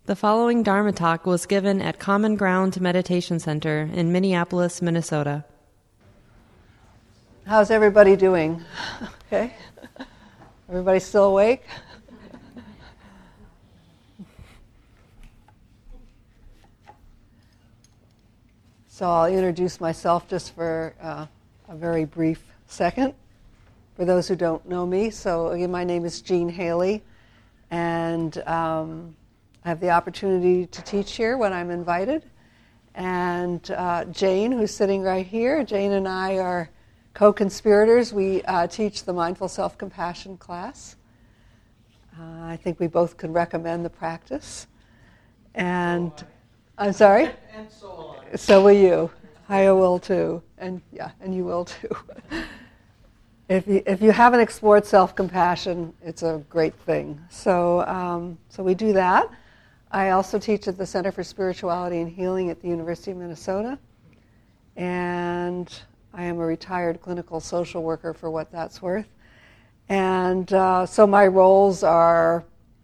The following Dharma talk was given at Common Ground Meditation Center in Minneapolis, Minnesota. How's everybody doing? Okay? Everybody still awake? So I'll introduce myself just for a very brief second. For those who don't know me, so again, my name is Jean Haley, and I have the opportunity to teach here when I'm invited. And Jane, who's sitting right here, Jane and I are co-conspirators. We teach the Mindful Self-Compassion class. I think we both could recommend the practice. And I'm sorry? And so will I. So will you. I will too. And yeah, and you will too. If you haven't explored self-compassion, it's a great thing. So we do that. I also teach at the Center for Spirituality and Healing at the University of Minnesota. And I am a retired clinical social worker for what that's worth. And so my roles are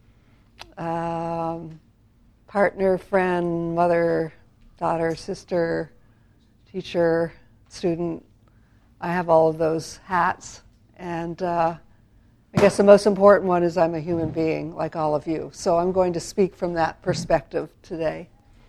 partner, friend, mother, daughter, sister, teacher, student. I have all of those hats. And I guess the most important one is I'm a human being, like all of you. So I'm going to speak from that perspective today.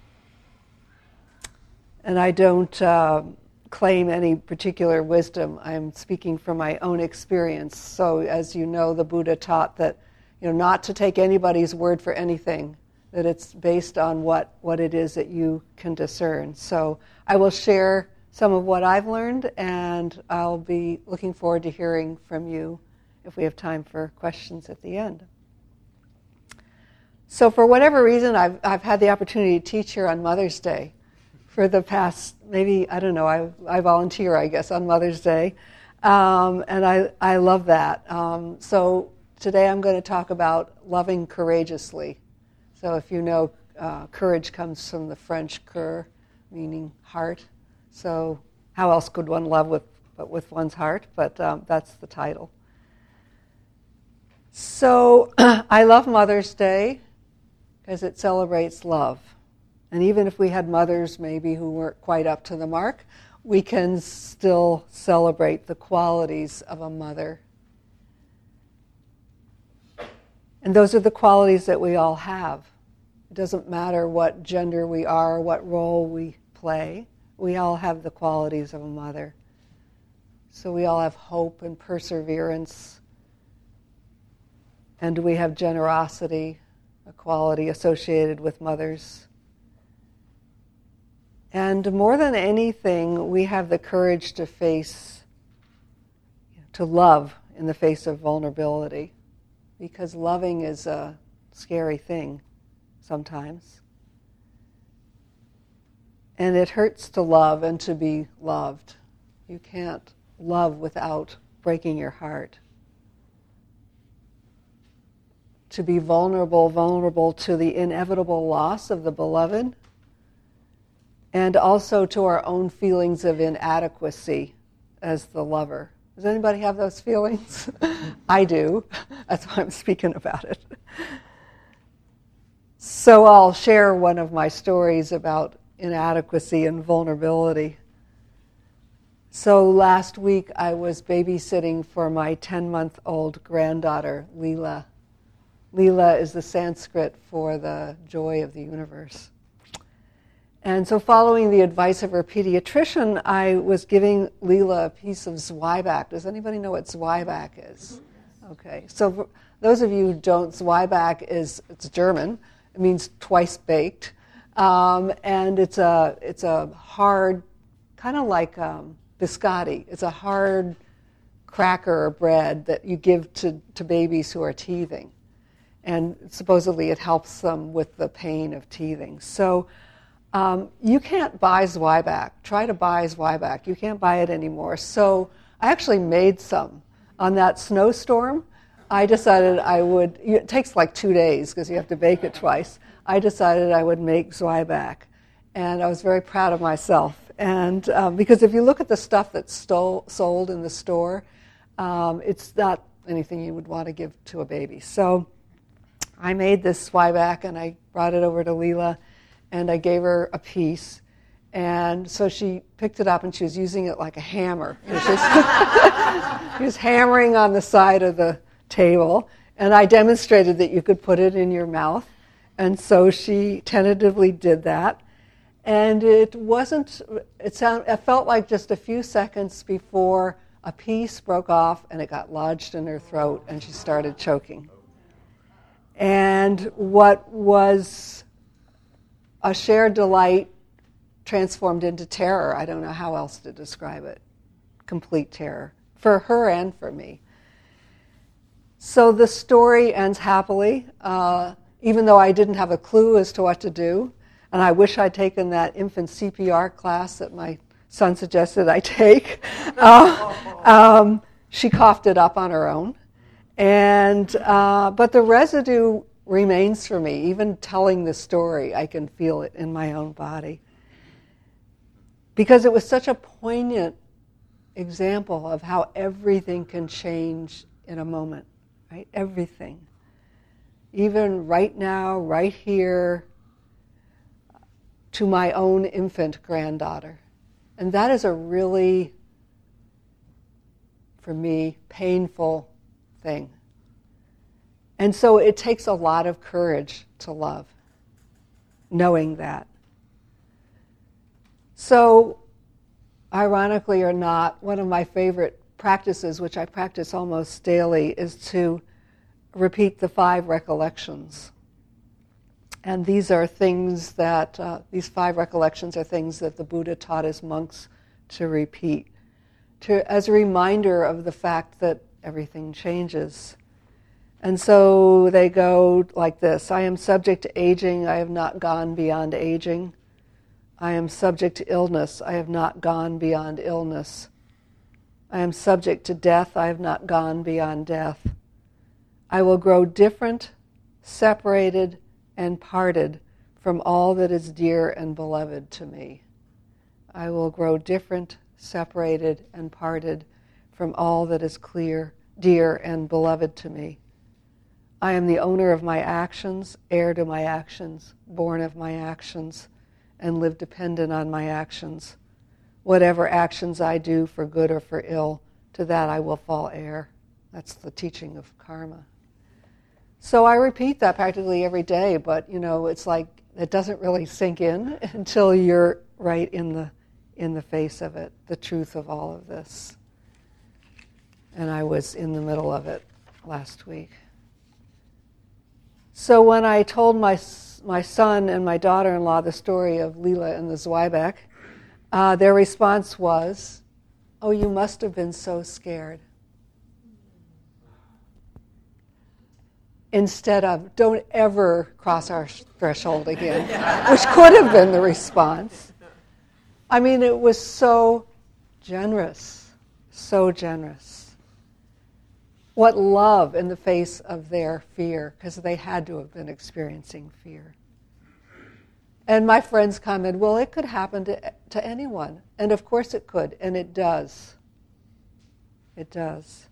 And I don't claim any particular wisdom. I'm speaking from my own experience. So as you know, the Buddha taught that, not to take anybody's word for anything, that it's based on what it is that you can discern. So I will share some of what I've learned, and I'll be looking forward to hearing from you if we have time for questions at the end. So for whatever reason, I've had the opportunity to teach here on Mother's Day for the past, maybe, I don't know, I volunteer, I guess, on Mother's Day. And I love that. So today I'm going to talk about loving courageously. So if you know, courage comes from the French cœur, meaning heart. So how else could one love but with one's heart? But that's the title. So I love Mother's Day because it celebrates love. And even if we had mothers maybe who weren't quite up to the mark, we can still celebrate the qualities of a mother. And those are the qualities that we all have. It doesn't matter what gender we are, what role we play. We all have the qualities of a mother. So we all have hope and perseverance. And we have generosity, a quality associated with mothers. And more than anything, we have the courage to love in the face of vulnerability. Because loving is a scary thing sometimes. And it hurts to love and to be loved. You can't love without breaking your heart. To be vulnerable to the inevitable loss of the beloved, and also to our own feelings of inadequacy as the lover. Does anybody have those feelings? I do. That's why I'm speaking about it. So I'll share one of my stories about inadequacy and vulnerability. So last week I was babysitting for my 10-month-old granddaughter, Leela. Leela is the Sanskrit for the joy of the universe. And so following the advice of her pediatrician, I was giving Leela a piece of Zwieback. Does anybody know what Zwieback is? Okay, so for those of you who don't, Zwieback it's German. It means twice baked. And it's a hard, kind of like biscotti. It's a hard cracker or bread that you give to babies who are teething. And supposedly it helps them with the pain of teething. So you can't buy Zwieback. Try to buy Zwieback. You can't buy it anymore. So I actually made some. On that snowstorm, I decided I would, it takes like 2 days because you have to bake it twice. I decided I would make Zwieback. And I was very proud of myself. And because if you look at the stuff that's sold in the store, it's not anything you would want to give to a baby. So I made this zwieback and I brought it over to Leela and I gave her a piece. And so she picked it up and she was using it like a hammer. She was hammering on the side of the table. And I demonstrated that you could put it in your mouth. And so she tentatively did that. And it felt like just a few seconds before a piece broke off and it got lodged in her throat and she started choking. And what was a shared delight transformed into terror. I don't know how else to describe it. Complete terror for her and for me. So the story ends happily, even though I didn't have a clue as to what to do. And I wish I'd taken that infant CPR class that my son suggested I take. She coughed it up on her own. But the residue remains for me. Even telling the story, I can feel it in my own body. Because it was such a poignant example of how everything can change in a moment, right? Everything. Even right now, right here, to my own infant granddaughter. And that is a really, for me, painful thing. And so it takes a lot of courage to love, knowing that. So, ironically or not, one of my favorite practices, which I practice almost daily, is to repeat the 5 recollections. And these are things that, these 5 recollections are things that the Buddha taught his monks to repeat, as a reminder of the fact that everything changes. And so they go like this: I am subject to aging, I have not gone beyond aging. I am subject to illness, I have not gone beyond illness. I am subject to death, I have not gone beyond death. I will grow different, separated, and parted from all that is dear and beloved to me. I will grow different, separated, and parted from all that is clear, dear, and beloved to me. I am the owner of my actions, heir to my actions, born of my actions, and live dependent on my actions. Whatever actions I do for good or for ill, to that I will fall heir. That's the teaching of karma. So I repeat that practically every day, but it's like it doesn't really sink in until you're right in the face of it, the truth of all of this. And I was in the middle of it last week. So when I told my son and my daughter-in-law the story of Leela and the zwieback, their response was, "Oh, you must have been so scared." Instead of, "Don't ever cross our threshold again," which could have been the response. I mean, it was so generous, so generous. What love in the face of their fear, because they had to have been experiencing fear. And my friends commented, well, it could happen to anyone. And of course it could, and it does. It does.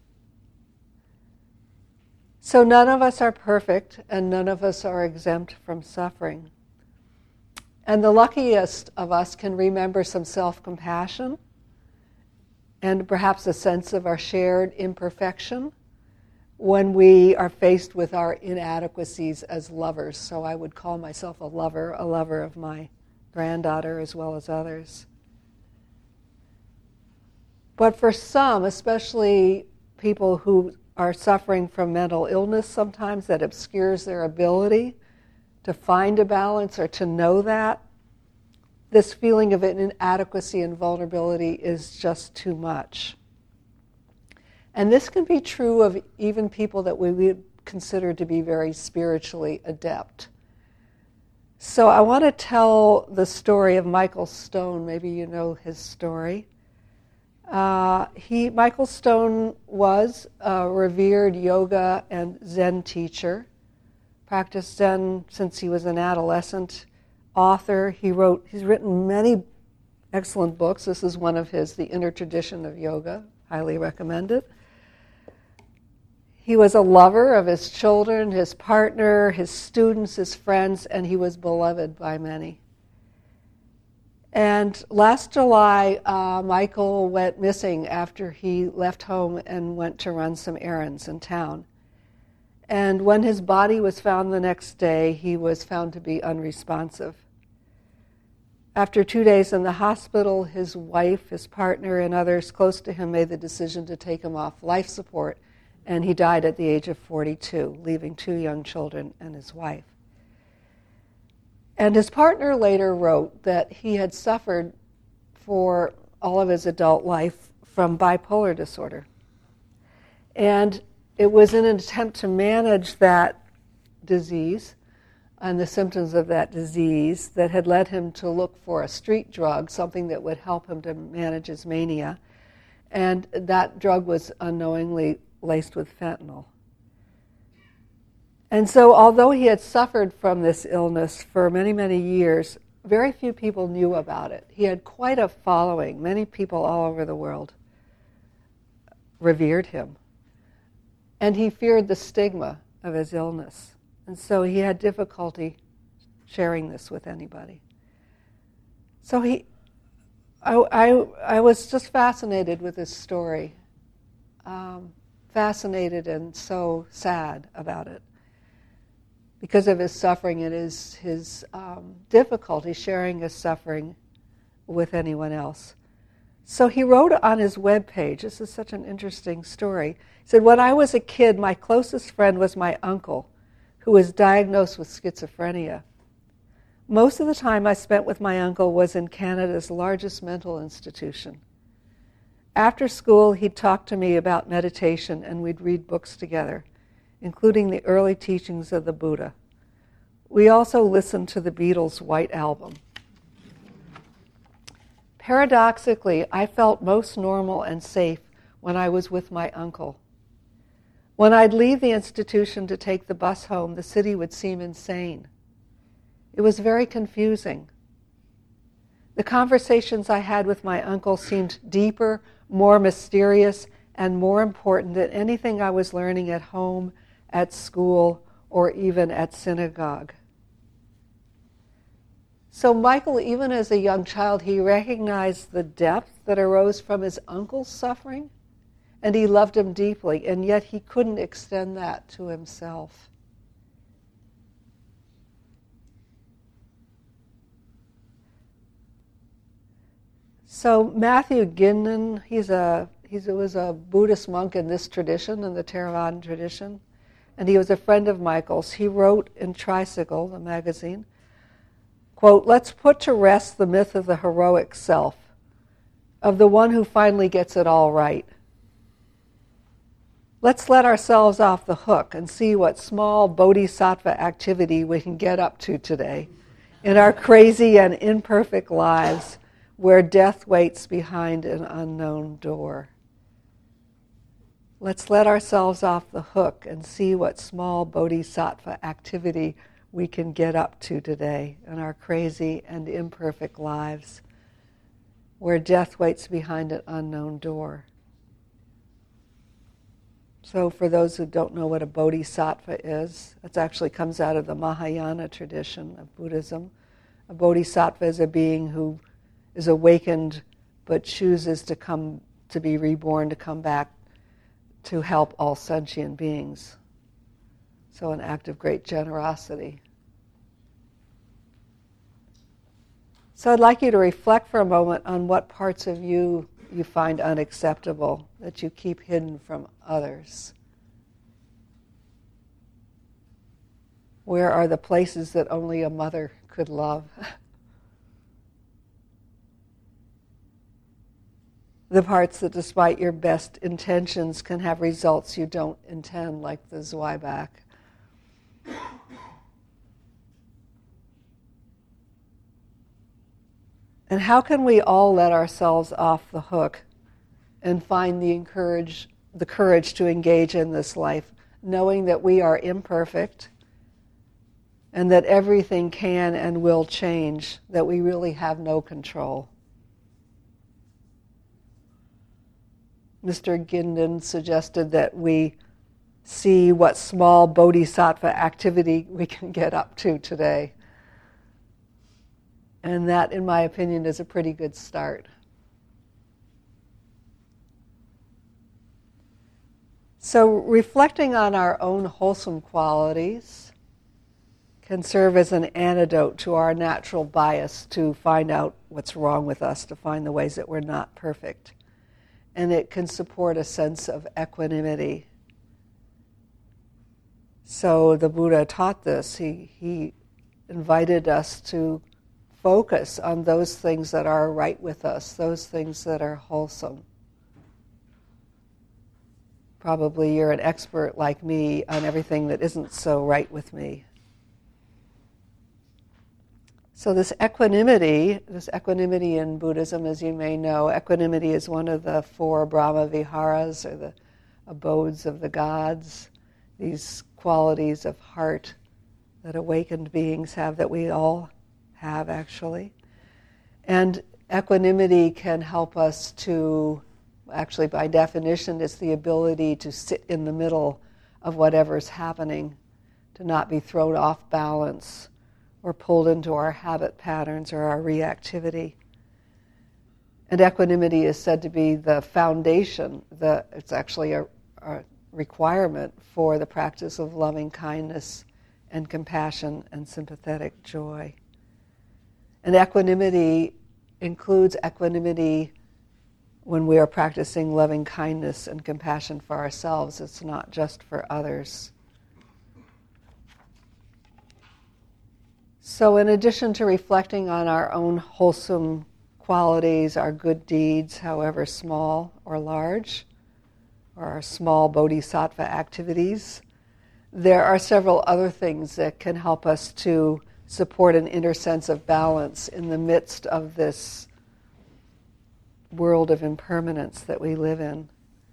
So none of us are perfect, and none of us are exempt from suffering. And the luckiest of us can remember some self-compassion and perhaps a sense of our shared imperfection when we are faced with our inadequacies as lovers. So I would call myself a lover of my granddaughter as well as others. But for some, especially people who are suffering from mental illness sometimes that obscures their ability to find a balance or to know that, this feeling of inadequacy and vulnerability is just too much. And this can be true of even people that we would consider to be very spiritually adept. So I want to tell the story of Michael Stone. Maybe you know his story. Michael Stone was a revered yoga and Zen teacher, practiced Zen since he was an adolescent, author. He's written many excellent books. This is one of his, The Inner Tradition of Yoga. Highly recommend it. He was a lover of his children, his partner, his students, his friends, and he was beloved by many. And last July, Michael went missing after he left home and went to run some errands in town. And when his body was found the next day, he was found to be unresponsive. After 2 days in the hospital, his wife, his partner, and others close to him made the decision to take him off life support, and he died at the age of 42, leaving 2 young children and his wife. And his partner later wrote that he had suffered for all of his adult life from bipolar disorder. And it was in an attempt to manage that disease and the symptoms of that disease that had led him to look for a street drug, something that would help him to manage his mania. And that drug was unknowingly laced with fentanyl. And so although he had suffered from this illness for many, many years, very few people knew about it. He had quite a following. Many people all over the world revered him. And he feared the stigma of his illness. And so he had difficulty sharing this with anybody. So I was just fascinated with his story. Fascinated and so sad about it because of his suffering and his difficulty sharing his suffering with anyone else. So he wrote on his webpage, this is such an interesting story, he said, "When I was a kid, my closest friend was my uncle, who was diagnosed with schizophrenia. Most of the time I spent with my uncle was in Canada's largest mental institution. After school, he'd talk to me about meditation and we'd read books together, including the early teachings of the Buddha. We also listened to the Beatles' White Album. Paradoxically, I felt most normal and safe when I was with my uncle. When I'd leave the institution to take the bus home, the city would seem insane. It was very confusing. The conversations I had with my uncle seemed deeper, more mysterious, and more important than anything I was learning at home, at school, or even at synagogue." So Michael, even as a young child, he recognized the depth that arose from his uncle's suffering, and he loved him deeply, and yet he couldn't extend that to himself. So Matthew Gindin, he was a Buddhist monk in this tradition, in the Theravada tradition, and he was a friend of Michael's. He wrote in Tricycle, the magazine, quote, "Let's put to rest the myth of the heroic self, of the one who finally gets it all right. Let's let ourselves off the hook and see what small bodhisattva activity we can get up to today in our crazy and imperfect lives where death waits behind an unknown door. Let's let ourselves off the hook and see what small bodhisattva activity we can get up to today in our crazy and imperfect lives where death waits behind an unknown door." So for those who don't know what a bodhisattva is, it actually comes out of the Mahayana tradition of Buddhism. A bodhisattva is a being who is awakened but chooses to be reborn, to come back to help all sentient beings. So an act of great generosity. So I'd like you to reflect for a moment on what parts of you find unacceptable, that you keep hidden from others. Where are the places that only a mother could love? The parts that, despite your best intentions, can have results you don't intend, like the Zweiback. And how can we all let ourselves off the hook and find the courage to engage in this life, knowing that we are imperfect and that everything can and will change, that we really have no control? Mr. Gindin suggested that we see what small bodhisattva activity we can get up to today. And that, in my opinion, is a pretty good start. So reflecting on our own wholesome qualities can serve as an antidote to our natural bias to find out what's wrong with us, to find the ways that we're not perfect. And it can support a sense of equanimity. So the Buddha taught this. He invited us to focus on those things that are right with us, those things that are wholesome. Probably you're an expert like me on everything that isn't so right with me. So this equanimity in Buddhism, as you may know, equanimity is one of the 4 Brahma Viharas, or the abodes of the gods, these qualities of heart that awakened beings have, that we all have actually. And equanimity can help us to, actually by definition, it's the ability to sit in the middle of whatever's happening, to not be thrown off balance or pulled into our habit patterns or our reactivity. And equanimity is said to be the foundation, it's actually a requirement for the practice of loving kindness and compassion and sympathetic joy. And equanimity includes equanimity when we are practicing loving kindness and compassion for ourselves. It's not just for others. So in addition to reflecting on our own wholesome qualities, our good deeds, however small or large, or our small bodhisattva activities, there are several other things that can help us to support an inner sense of balance in the midst of this world of impermanence that we live in.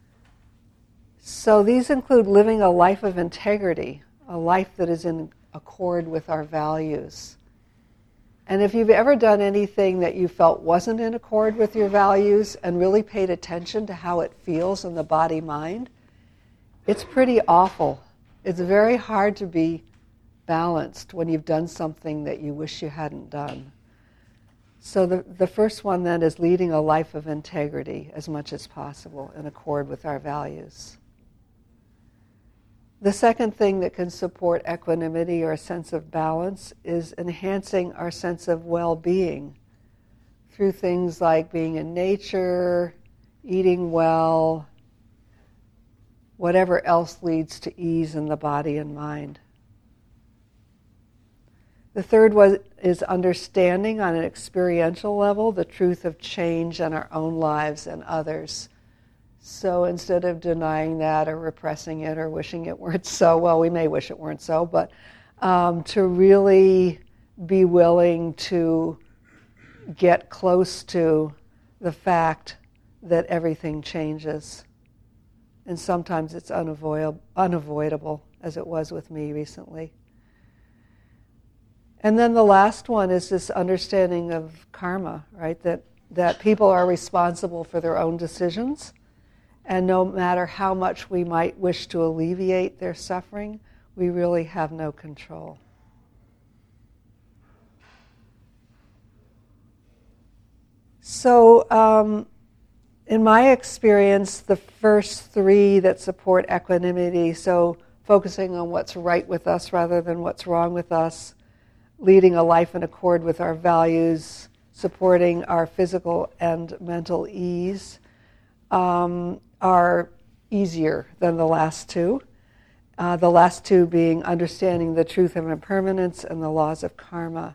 So these include living a life of integrity, a life that is in accord with our values. And if you've ever done anything that you felt wasn't in accord with your values and really paid attention to how it feels in the body-mind, it's pretty awful. It's very hard to be balanced when you've done something that you wish you hadn't done. So the first one then is leading a life of integrity as much as possible in accord with our values. The second thing that can support equanimity or a sense of balance is enhancing our sense of well-being through things like being in nature, eating well, whatever else leads to ease in the body and mind. The third is understanding on an experiential level the truth of change in our own lives and others. So instead of denying that or repressing it or wishing it weren't so, well, we may wish it weren't so, but to really be willing to get close to the fact that everything changes. And sometimes it's unavoidable, as it was with me recently. And then the last one is this understanding of karma, right? That people are responsible for their own decisions. And no matter how much we might wish to alleviate their suffering, we really have no control. So, in my experience, the first 3 that support equanimity, so focusing on what's right with us rather than what's wrong with us, leading a life in accord with our values, supporting our physical and mental ease, are easier than the last 2. The last 2 being understanding the truth of impermanence and the laws of karma.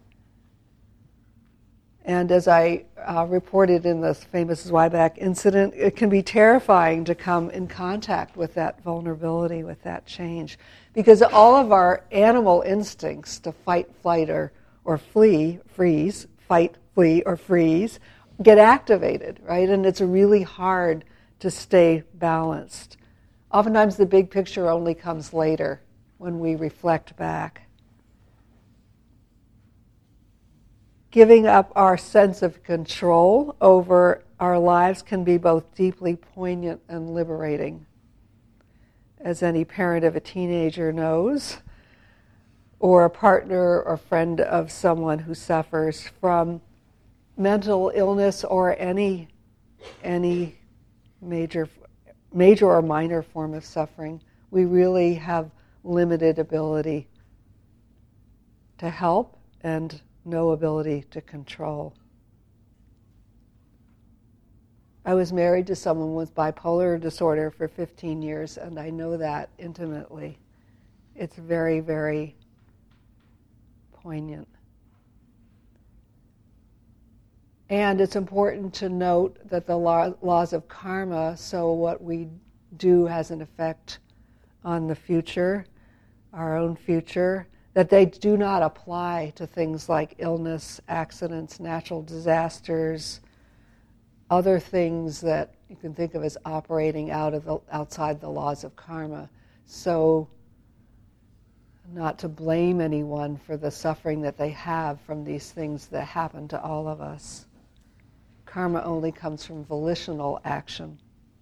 And as I reported in the famous Zweiback incident, it can be terrifying to come in contact with that vulnerability, with that change. Because all of our animal instincts to fight, flight, or flee, freeze, fight, flee, or freeze, get activated, right? And it's really hard to stay balanced. Oftentimes the big picture only comes later when we reflect back. Giving up our sense of control over our lives can be both deeply poignant and liberating. as any parent of a teenager knows, or a partner or friend of someone who suffers from mental illness or any major or minor form of suffering, we really have limited ability to help and no ability to control. I was married to someone with bipolar disorder for 15 years, and I know that intimately. It's very, very poignant. And it's important to note that the laws of karma, so what we do has an effect on the future, our own future, that they do not apply to things like illness, accidents, natural disasters, other things that you can think of as operating outside the laws of karma. So, not to blame anyone for the suffering that they have from these things that happen to all of us. Karma only comes from volitional action.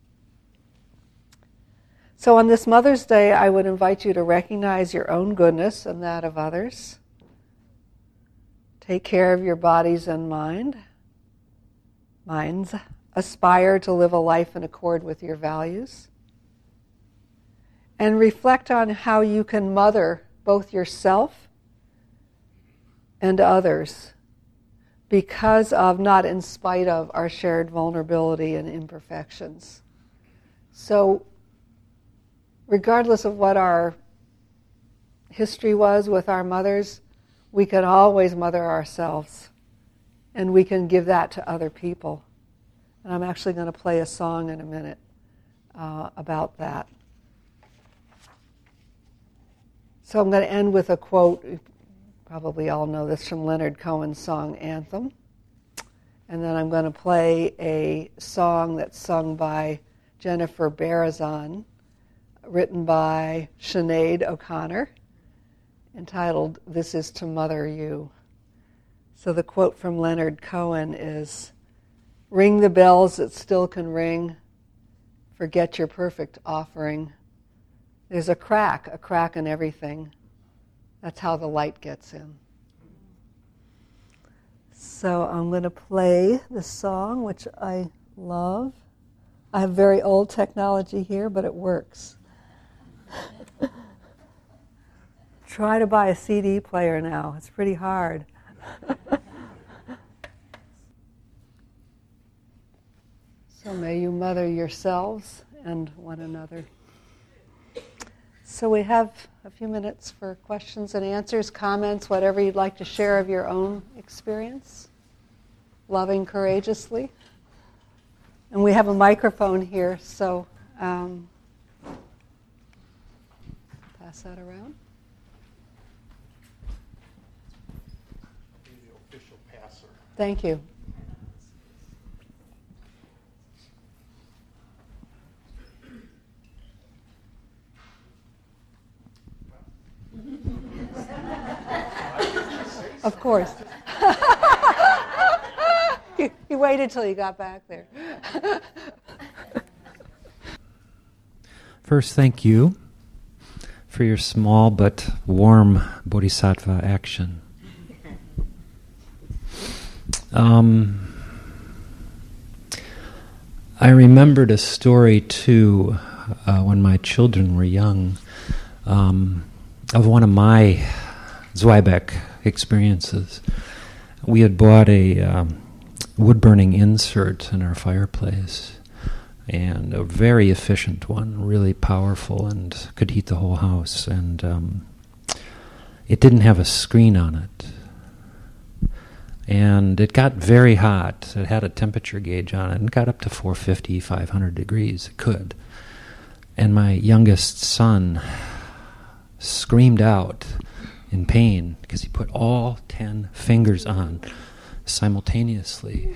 So on this Mother's Day, I would invite you to recognize your own goodness and that of others. Take care of your bodies and minds. Aspire to live a life in accord with your values. And reflect on how you can mother both yourself and others because of, not in spite of, our shared vulnerability and imperfections. So, regardless of what our history was with our mothers, we can always mother ourselves, and we can give that to other people. And I'm actually going to play a song in a minute about that. So I'm going to end with a quote. You probably all know this from Leonard Cohen's song Anthem. And then I'm going to play a song that's sung by Jennifer Barazon, written by Sinead O'Connor, entitled "This Is to Mother You." So the quote from Leonard Cohen is, "Ring the bells that still can ring, forget your perfect offering. There's a crack in everything. That's how the light gets in." So I'm going to play this song, which I love. I have very old technology here, but it works. Try to buy a CD player now. It's pretty hard. So may you mother yourselves and one another. So we have a few minutes for questions and answers, comments, whatever you'd like to share of your own experience. Loving courageously. And we have a microphone here, so pass that around. Be the official passer. Thank you. Of course. You waited till you got back there. First, thank you for your small but warm bodhisattva action. I remembered a story too when my children were young of one of my Zweigbeck experiences. We had bought a wood-burning insert in our fireplace, and a very efficient one, really powerful, and could heat the whole house. And it didn't have a screen on it. And it got very hot. It had a temperature gauge on it, and got up to 450, 500 degrees. It could. And my youngest son screamed out in pain because he put all 10 fingers on simultaneously.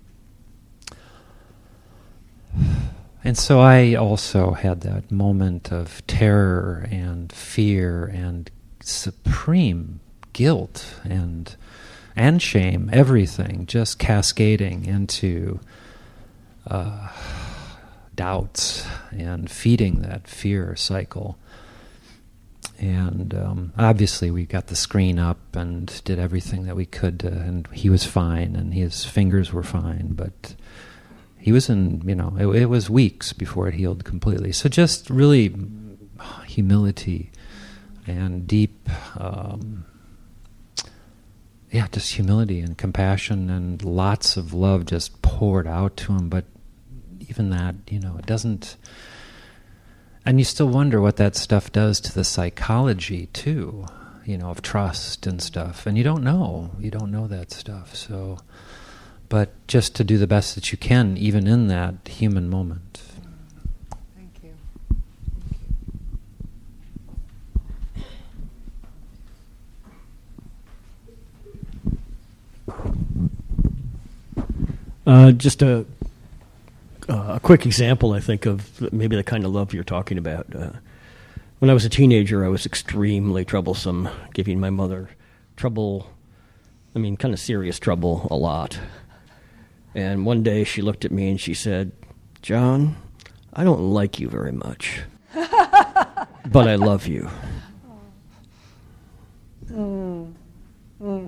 And so I also had that moment of terror and fear and supreme guilt and shame, everything just cascading into doubts and feeding that fear cycle. And obviously we got the screen up and did everything that we could, and he was fine, and his fingers were fine, but he was in, it was weeks before it healed completely. So just really humility and deep, just humility and compassion and lots of love just poured out to him. But even that, it doesn't... And you still wonder what that stuff does to the psychology, too, of trust and stuff. And you don't know that stuff. So, but just to do the best that you can, even in that human moment. Thank you. Just a quick example, I think, of maybe the kind of love you're talking about. When I was a teenager, I was extremely troublesome, giving my mother trouble, kind of serious trouble, a lot. And one day she looked at me and she said, "John, I don't like you very much, but I love you." Mm. Mm.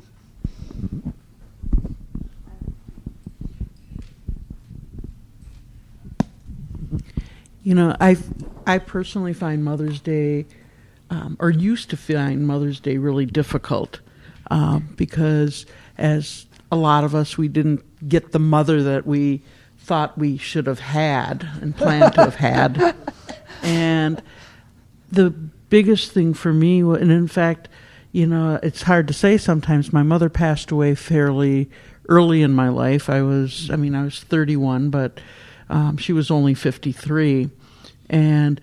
I personally find Mother's Day, or used to find Mother's Day really difficult, because as a lot of us, we didn't get the mother that we thought we should have had and planned to have had. And the biggest thing for me, and in fact, it's hard to say sometimes, my mother passed away fairly early in my life. I was 31, but she was only 53. And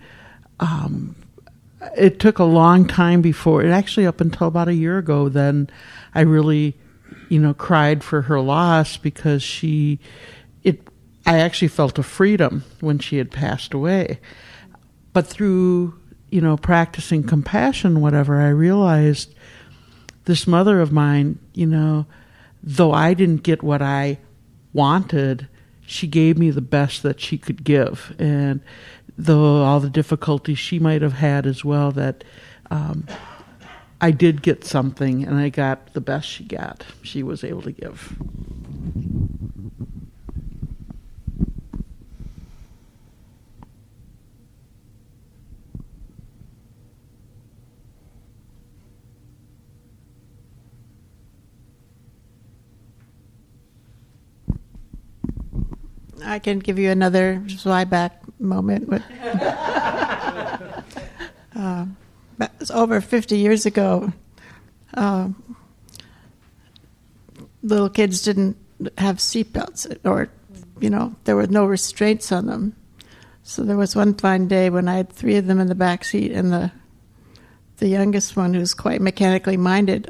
it took a long time before, actually up until about a year ago, then I really, cried for her loss, because I actually felt a freedom when she had passed away. But through, practicing compassion, whatever, I realized this mother of mine, though I didn't get what I wanted, she gave me the best that she could give. And though all the difficulties she might have had as well, that I did get something, and I got the best she was able to give. I can give you another Zweiback moment. It was over 50 years ago. Little kids didn't have seatbelts, or, there were no restraints on them. So there was one fine day when I had 3 of them in the back seat, and the youngest one, who's quite mechanically minded,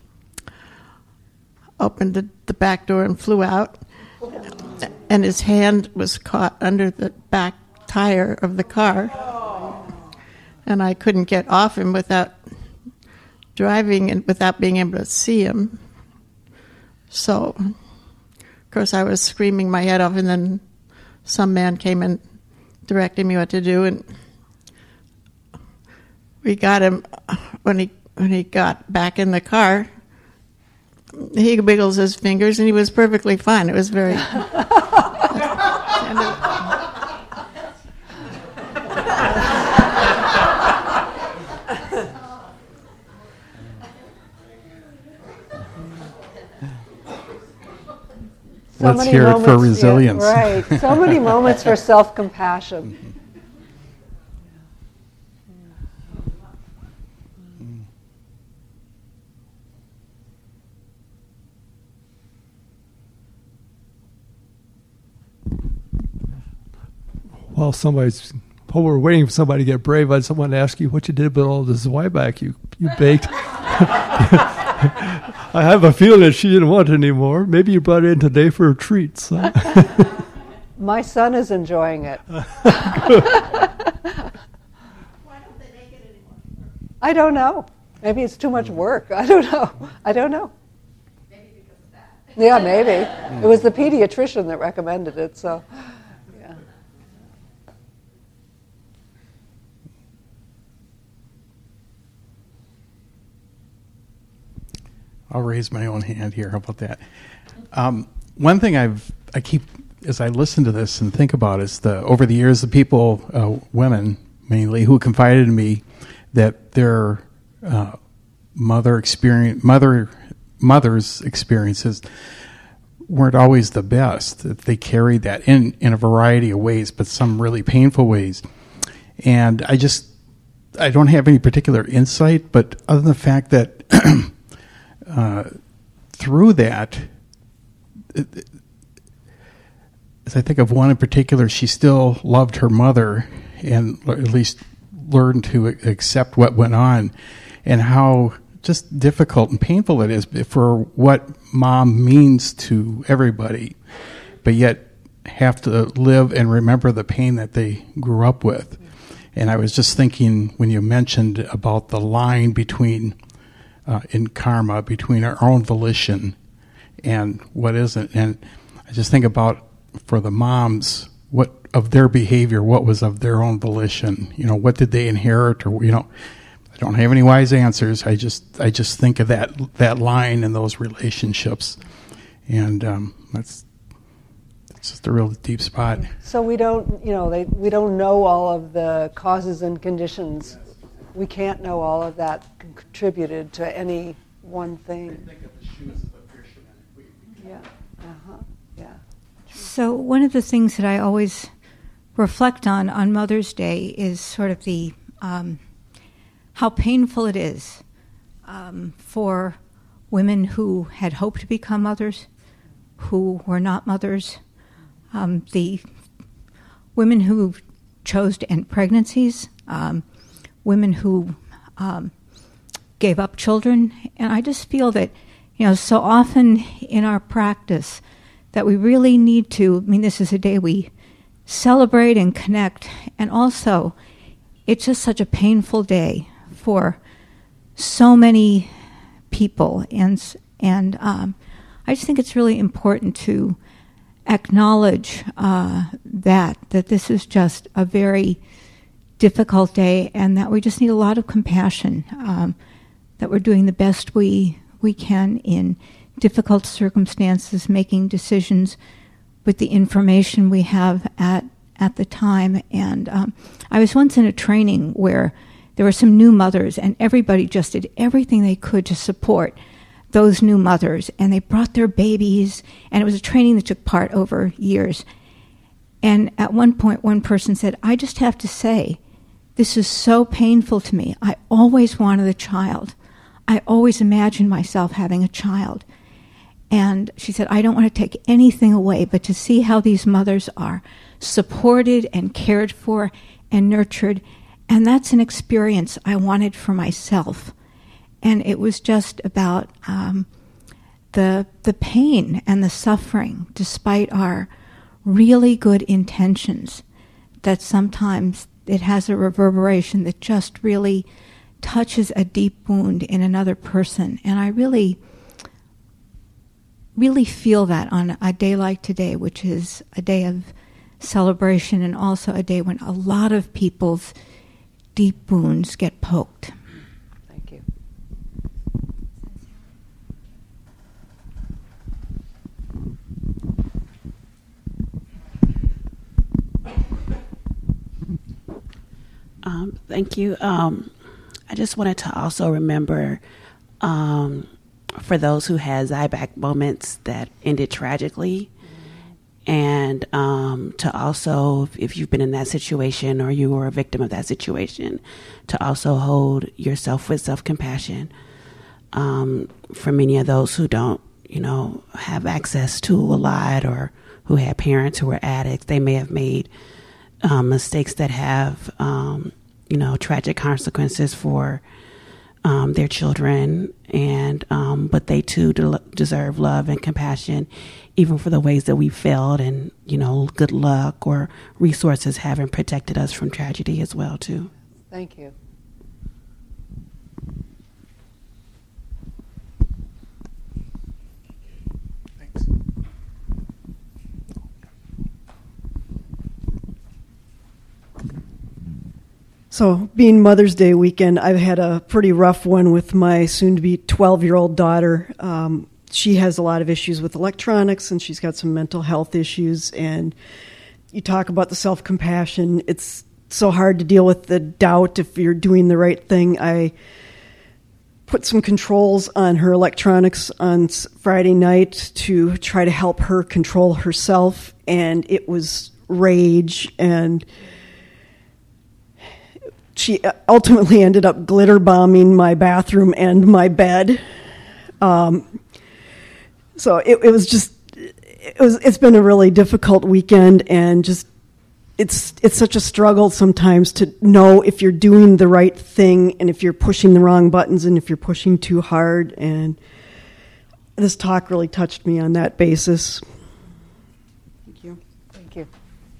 opened the back door and flew out. And his hand was caught under the back tire of the car. And I couldn't get off him without driving and without being able to see him. So, of course, I was screaming my head off, and then some man came and directed me what to do. And we got him, when he got back in the car, he wiggles his fingers, and he was perfectly fine. It was very... Let's hear it for resilience. Yeah, right. So many moments for self-compassion. While we're waiting for somebody to get brave, I just want to ask you what you did with all this Zweiback you baked. I have a feeling that she didn't want it anymore. Maybe you brought it in today for a treat. So. My son is enjoying it. Why don't they make it anymore? I don't know. Maybe it's too much work. I don't know. Maybe because of that. Yeah, maybe. It was the pediatrician that recommended it, so, yeah. I'll raise my own hand here. How about that? One thing I keep, as I listen to this and think about, is over the years, the people, women mainly, who confided in me that their mother's experiences weren't always the best. That they carried that in a variety of ways, but some really painful ways. And I don't have any particular insight, but other than the fact that through that, as I think of one in particular, she still loved her mother and at least learned to accept what went on, and how just difficult and painful it is for what mom means to everybody, but yet have to live and remember the pain that they grew up with. And I was just thinking when you mentioned about the line between in karma between our own volition and what isn't, and I just think about for the moms, what of their behavior, what was of their own volition, what did they inherit, or I don't have any wise answers. I just think of that line and those relationships, and it's just a real deep spot. So we don't we don't know all of the causes and conditions. We can't know all of that contributed to any one thing. I think of the shoes of the fisherman. Yeah. Yeah. So one of the things that I always reflect on Mother's Day is sort of the how painful it is for women who had hoped to become mothers, who were not mothers, the women who chose to end pregnancies, women who gave up children. And I just feel that, so often in our practice that we really need to, this is a day we celebrate and connect, and also it's just such a painful day for so many people, and I just think it's really important to acknowledge that this is just a very difficult day, and that we just need a lot of compassion, that we're doing the best we can in difficult circumstances, making decisions with the information we have at the time. And I was once in a training where there were some new mothers, and everybody just did everything they could to support those new mothers, and they brought their babies, and it was a training that took part over years. And at one point, one person said, "I just have to say, this is so painful to me. I always wanted a child. I always imagined myself having a child." And she said, "I don't want to take anything away, but to see how these mothers are supported and cared for and nurtured, and that's an experience I wanted for myself." And it was just about the pain and the suffering, despite our really good intentions, that sometimes it has a reverberation that just really touches a deep wound in another person. And I really feel that on a day like today, which is a day of celebration and also a day when a lot of people's deep wounds get poked. Thank you. Thank you. I just wanted to also remember for those who had Zyback moments that ended tragically, and to also, if you've been in that situation or you were a victim of that situation, to also hold yourself with self-compassion. For many of those who don't, have access to a lot, or who had parents who were addicts, they may have made mistakes that have, tragic consequences for their children, and but they too deserve love and compassion, even for the ways that we failed, and good luck or resources haven't protected us from tragedy as well too. Thank you. Thanks. So, being Mother's Day weekend, I've had a pretty rough one with my soon-to-be 12-year-old daughter. She has a lot of issues with electronics, and she's got some mental health issues. And you talk about the self-compassion. It's so hard to deal with the doubt if you're doing the right thing. I put some controls on her electronics on Friday night to try to help her control herself, and it was rage, and she ultimately ended up glitter bombing my bathroom and my bed. So it's been a really difficult weekend, and just it's such a struggle sometimes to know if you're doing the right thing and if you're pushing the wrong buttons and if you're pushing too hard. And this talk really touched me on that basis. Thank you. Thank you.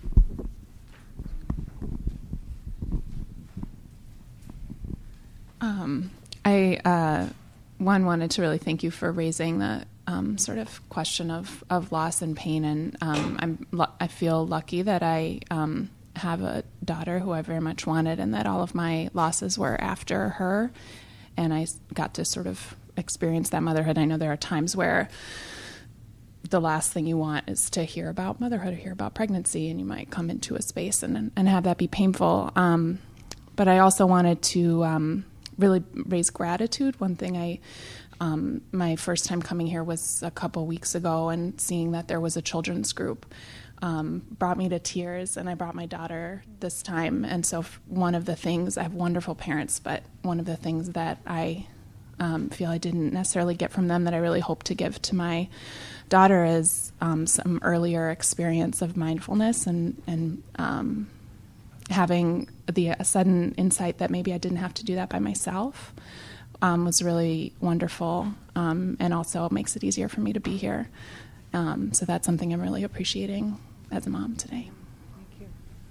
I wanted to really thank you for raising the sort of question of loss and pain, and I feel lucky that I have a daughter who I very much wanted, and that all of my losses were after her, and I got to sort of experience that motherhood. I know there are times where the last thing you want is to hear about motherhood or hear about pregnancy, and you might come into a space and have that be painful. But I also wanted to really raise gratitude. One thing my first time coming here was a couple weeks ago, and seeing that there was a children's group brought me to tears, and I brought my daughter this time. And so one of the things, I have wonderful parents, but one of the things that I feel I didn't necessarily get from them that I really hope to give to my daughter is some earlier experience of mindfulness and having the sudden insight that maybe I didn't have to do that by myself was really wonderful, and also makes it easier for me to be here. So that's something I'm really appreciating as a mom today. Thank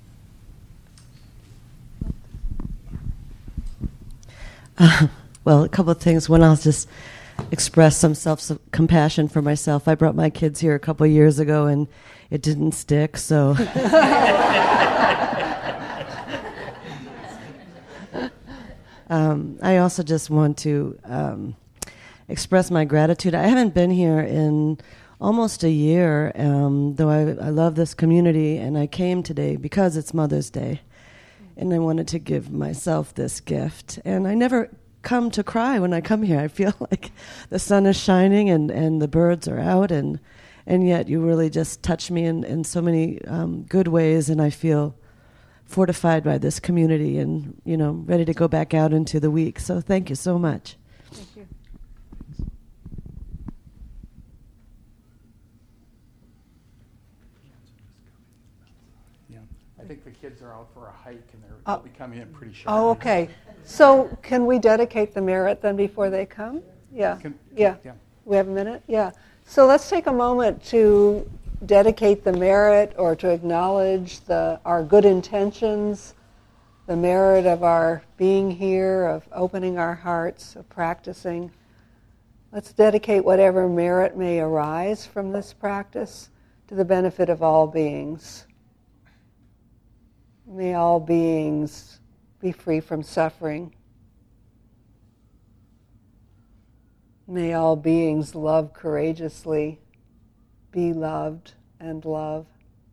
you. Well, a couple of things. One, I'll just express some self-compassion for myself. I brought my kids here a couple of years ago, and it didn't stick, so... I also just want to express my gratitude. I haven't been here in almost a year, though I love this community, and I came today because it's Mother's Day, and I wanted to give myself this gift. And I never come to cry when I come here. I feel like the sun is shining and the birds are out, and yet you really just touch me in so many good ways, and I feel fortified by this community and, ready to go back out into the week. So thank you so much. Thank you. Yeah, I think the kids are out for a hike, and they'll be coming in pretty shortly. Oh, okay. So can we dedicate the merit then before they come? Yeah. Yeah. We have a minute? Yeah. So let's take a moment to dedicate the merit, or to acknowledge our good intentions, the merit of our being here, of opening our hearts, of practicing. Let's dedicate whatever merit may arise from this practice to the benefit of all beings. May all beings be free from suffering. May all beings love courageously, be loved and love.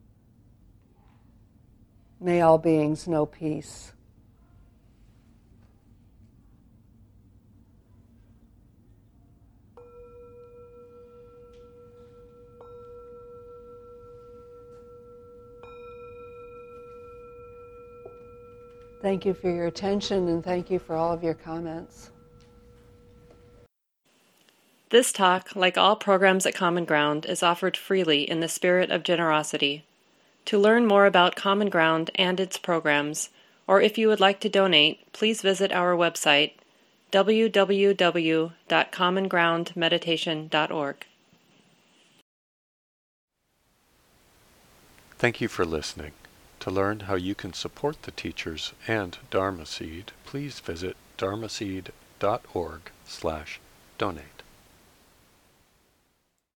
May all beings know peace. Thank you for your attention, and thank you for all of your comments. This talk, like all programs at Common Ground, is offered freely in the spirit of generosity. To learn more about Common Ground and its programs, or if you would like to donate, please visit our website, www.commongroundmeditation.org. Thank you for listening. To learn how you can support the teachers and Dharma Seed, please visit dharmaseed.org/donate.